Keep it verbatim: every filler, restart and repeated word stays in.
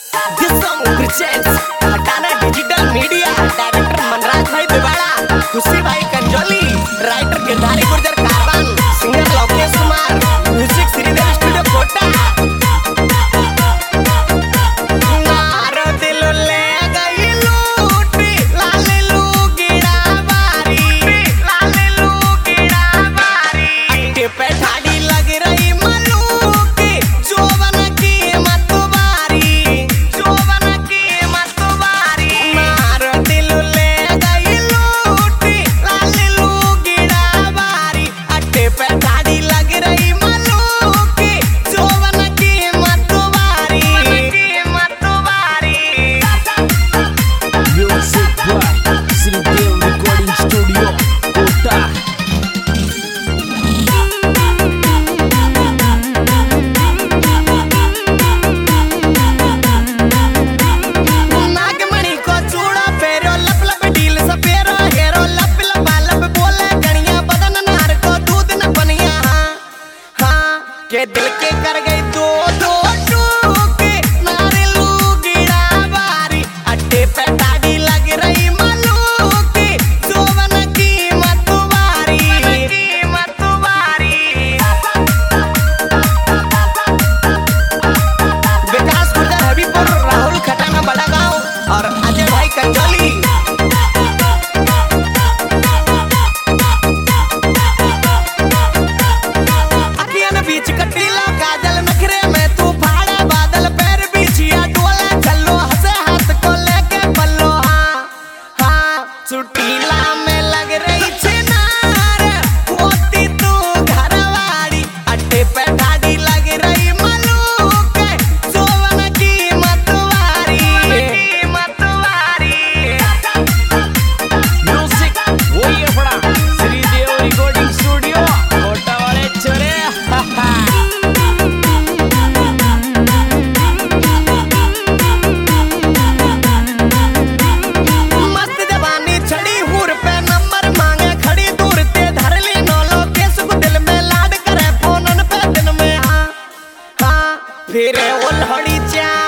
This song presents हटाना digital media. Director Manraj भाई दिवाड़ा, खुशी भाई Kanjoli, writer Girdhari Gurjar Karwan, singer Lokesh Kumar, music Shridev studio Kota. के दिल के कर गई दो दो टूके नारे लूगीड़ा बारी अड्डे पे दाढ़ी लग रही मलूकी जोवन की मतवारी की मतवारी। विकास गुर्जर हबीबपुर, राहुल खटाना बड़ा गांव और अजय भाई कंजोली। बीच कटीला काजल नखरे में तू फाड़ा बादल पैर बिछिया डोला चलो हंसे हाथ को लेके बल्लो। हाँ हाँ चुटीला में लग रही छिनार होती तू घरवाड़ी अड्डे पे दाढ़ी लग रही मलूक जोवन की मतवारी मतवारी। म्यूजिक वही अपना श्रीदेव रिकॉर्डिंग स्टूडियो कोटा वाले छोरे। मस्त जवानी छड़ी हुर पे नंबर मांगे खड़ी दूर ते धर ली नौलो केस को दिल में लाड करे फोनन पे दिन में। हाँ हाँ फिर उल्हड़ी चा